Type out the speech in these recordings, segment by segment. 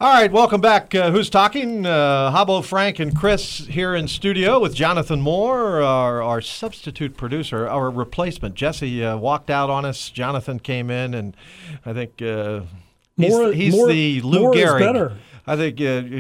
All right, welcome back. Who's talking? Habbo, Frank, and Chris here in studio with Jonathan Moore, our substitute producer, our replacement. Jesse walked out on us. Jonathan came in, and I think he's the Lou Gehrig. I think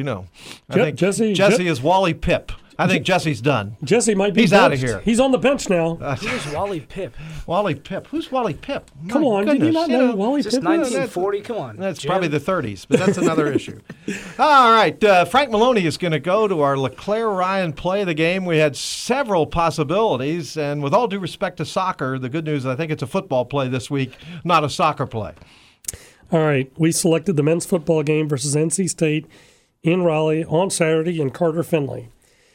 I think Jesse is Wally Pipp. I think Jesse's done. Jesse might be He's out of here. He's on the bench now. Who's Wally Pipp? Wally Pipp. Who's Wally Pipp? Come on, goodness. did you not know Wally Pipp? Just 1940. Come on. That's Jim. probably the 30s, but that's another issue. All right, Frank Maloney is going to go to our LeClaire-Ryan play of the game. We had several possibilities, and with all due respect to soccer, the good news is I think it's a football play this week, not a soccer play. All right, we selected the men's football game versus NC State in Raleigh on Saturday in Carter Finley.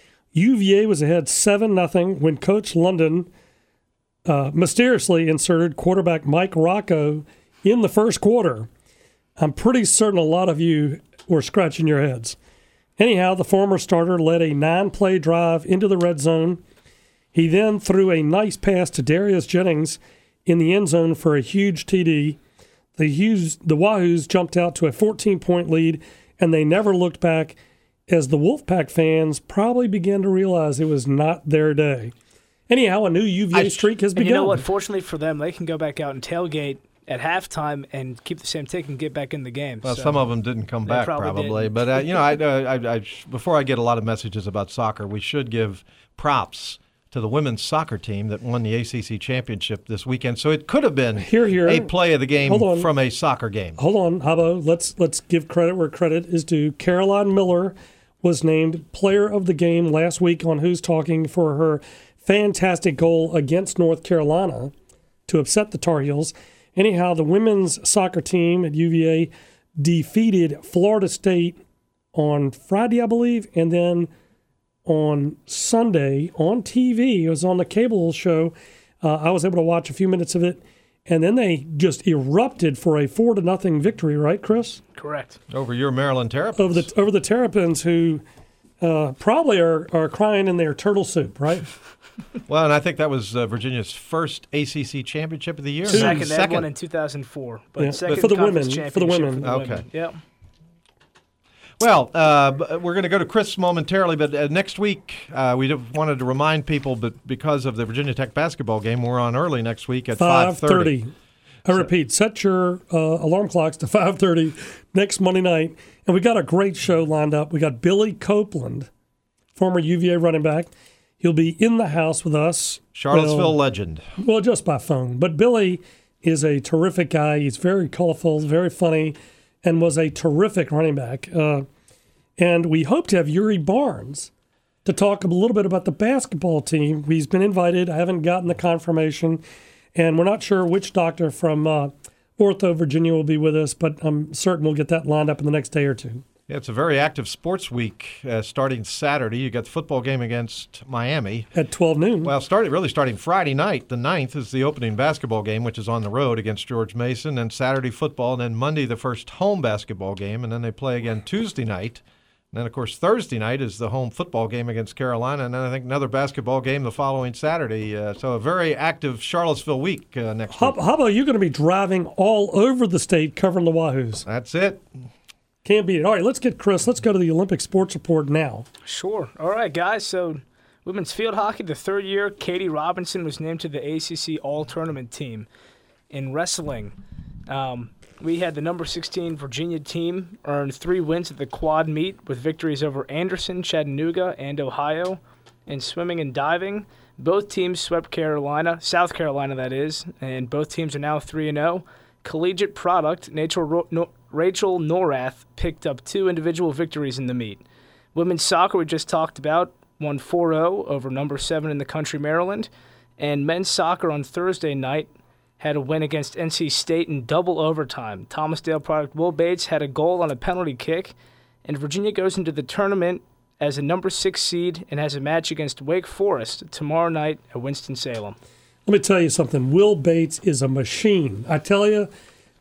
UVA was ahead 7-0 when Coach London mysteriously inserted quarterback Mike Rocco in the first quarter. I'm pretty certain a lot of you were scratching your heads. Anyhow, the former starter led a 9-play drive into the red zone. He then threw a nice pass to Darius Jennings in the end zone for a huge TD. The Wahoos jumped out to a 14-point lead, and they never looked back, as the Wolfpack fans probably began to realize it was not their day. Anyhow, a new UVA streak has begun. You know what? Fortunately for them, they can go back out and tailgate at halftime and keep the same ticket and get back in the game. Well, so some of them didn't come back probably. Didn't. But, I before I get a lot of messages about soccer, we should give props to the women's soccer team that won the ACC championship this weekend. So it could have been a play of the game from a soccer game. Hold on, Habbo. Let's give credit where credit is due. Caroline Miller was named Player of the Game last week on Who's Talking for her fantastic goal against North Carolina to upset the Tar Heels. Anyhow, the women's soccer team at UVA defeated Florida State on Friday, I believe, and then on Sunday on TV. It was on the cable show. I was able to watch a few minutes of it, and then they just erupted for a 4-0 victory, right, Chris? Correct. Over your Maryland Terrapins. Over the Terrapins, who probably are crying in their turtle soup, right? Well, and I think that was Virginia's first ACC championship of the year. Second. They had one in 2004. But second for the conference women. championship For the women. Okay. Yep. Well, we're going to go to Chris momentarily, but next week we wanted to remind people, but because of the Virginia Tech basketball game, we're on early next week at 5:30. I repeat, set your alarm clocks to 5:30 next Monday night. And we got a great show lined up. We got Billy Copeland, former UVA running back. He'll be in the house with us. Charlottesville legend. Well, just by phone. But Billy is a terrific guy. He's very colorful, very funny, and was a terrific running back. And we hope to have Yuri Barnes to talk a little bit about the basketball team. He's been invited. I haven't gotten the confirmation. And we're not sure which doctor from Ortho, Virginia will be with us, but I'm certain we'll get that lined up in the next day or two. Yeah, it's a very active sports week starting Saturday. You got the football game against Miami. At 12 noon. Well, starting Friday night. The 9th is the opening basketball game, which is on the road against George Mason, and Saturday football, and then Monday the first home basketball game, and then they play again Tuesday night. And then, of course, Thursday night is the home football game against Carolina, and then I think another basketball game the following Saturday. So a very active Charlottesville week next week. How about you going to be driving all over the state covering the Wahoos? That's it. Can't beat it. All right, let's get Chris. Let's go to the Olympic Sports Report now. Sure. All right, guys. So women's field hockey, the third year, Katie Robinson was named to the ACC All-Tournament team. In wrestling, we had the number 16 Virginia team earn 3 wins at the quad meet with victories over Anderson, Chattanooga, and Ohio. In swimming and diving, both teams swept Carolina, South Carolina that is, and both teams are now 3-0. Collegiate product, Rachel Norath picked up 2 individual victories in the meet. Women's soccer we just talked about won 4-0 over number 7 in the country, Maryland. And men's soccer on Thursday night had a win against NC State in double overtime. Thomasdale product Will Bates had a goal on a penalty kick. And Virginia goes into the tournament as a number 6 seed and has a match against Wake Forest tomorrow night at Winston-Salem. Let me tell you something. Will Bates is a machine. I tell you,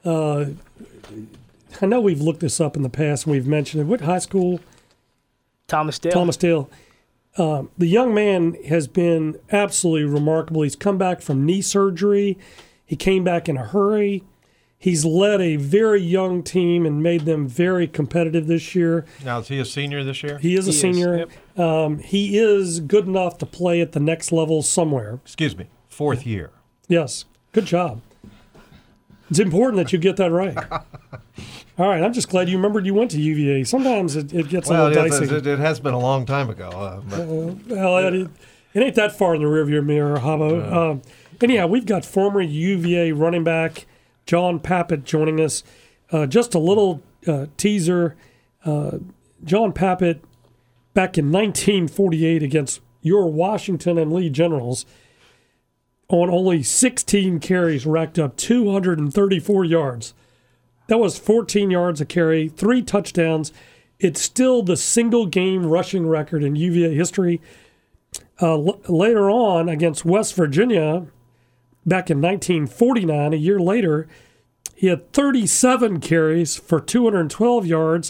I know we've looked this up in the past and we've mentioned it. What high school? Thomasdale. Thomasdale. The young man has been absolutely remarkable. He's come back from knee surgery. He came back in a hurry. He's led a very young team and made them very competitive this year. Now, is he a senior this year? He is a senior. Yep. He is good enough to play at the next level somewhere. Excuse me, fourth year. Yes. Good job. It's important that you get that right. All right. I'm just glad you remembered you went to UVA. Sometimes it gets a little dicey. It has been a long time ago. It ain't that far in the rearview mirror, Habbo. Anyhow, we've got former UVA running back John Pappitt joining us. Just a little teaser. John Pappitt, back in 1948 against your Washington and Lee Generals, on only 16 carries, racked up 234 yards. That was 14 yards a carry, 3 touchdowns. It's still the single-game rushing record in UVA history. Later on, against West Virginia, back in 1949, a year later, he had 37 carries for 212 yards,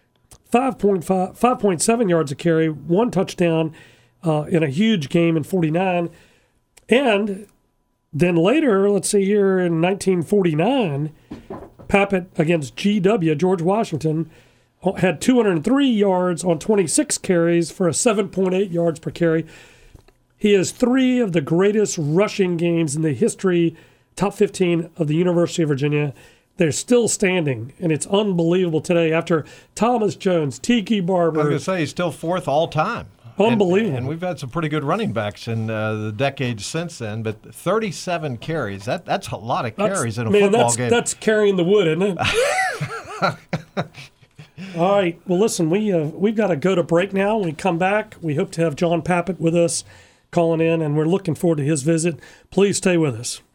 5.7 yards a carry, 1 touchdown in a huge game in 49. And then later, let's see here, in 1949, Pappitt against GW, George Washington, had 203 yards on 26 carries for a 7.8 yards per carry. He has 3 of the greatest rushing games in the history, top 15 of the University of Virginia. They're still standing, and it's unbelievable today after Thomas Jones, Tiki Barber. I was going to say he's still fourth all time. Unbelievable. And we've had some pretty good running backs in the decades since then, but 37 carries, that's a lot of carries in a football game. That's carrying the wood, isn't it? All right. Well, listen, we've got to go to break now. When we come back, we hope to have John Pappitt with us calling in, and we're looking forward to his visit. Please stay with us.